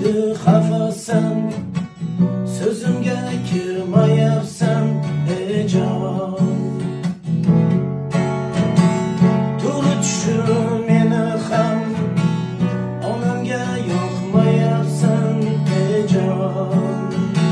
xafasan, so'zimga kirmayapsan ey jon. To'g'ri tushun meni ham, onamga yoqmayapsan ey jon.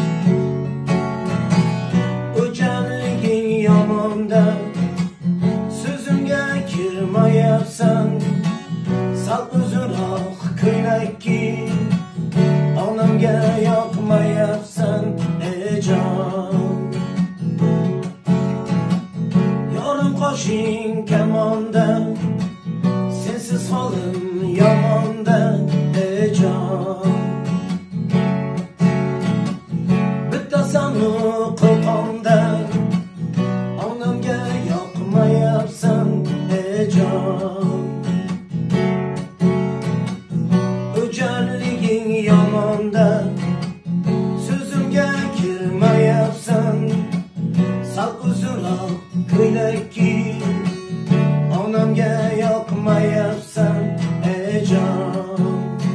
O'jarliging yomonda, so'zimga kirmayapsan, sal uzunroq ko'ylak kiy, onamga yoqmayapsan ey jon. Yorim qoshing kamonda, sensiz holim yomonda ey jon. Bittasanu qo'qonda, onamga yoqmayapsan ey jon. O'jarliging yomonda, so'zimga kirmayapsan, sal uzunroq ko'ylak kiy, onamga yoqmayapsan ey jon.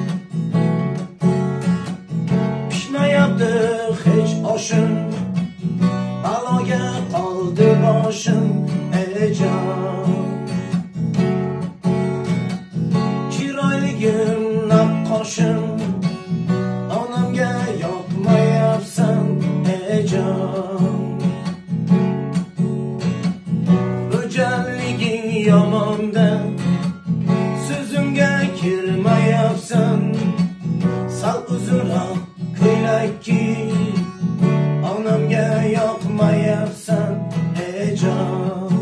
Pishmayapti hech oshim, baloga qoldi boshim ey jon. Chiroyligim naqqoshim, onamga yoqmayapsan ey jon. O'jarliging yomonda, so'zimga kirmayapsan, sal uzunroq ko'ylak kiy, onamga yoqmayapsan ey jon.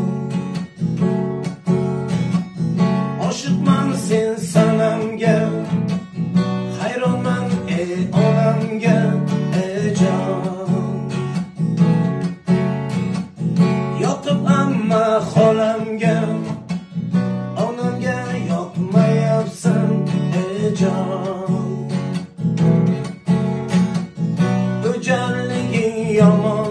Oshiqman sen sanamga, hayronman ey onamga ey jon. Yoqib amma xolamga, onamga yoqmayapsan ey jon. O'jarliging yomon,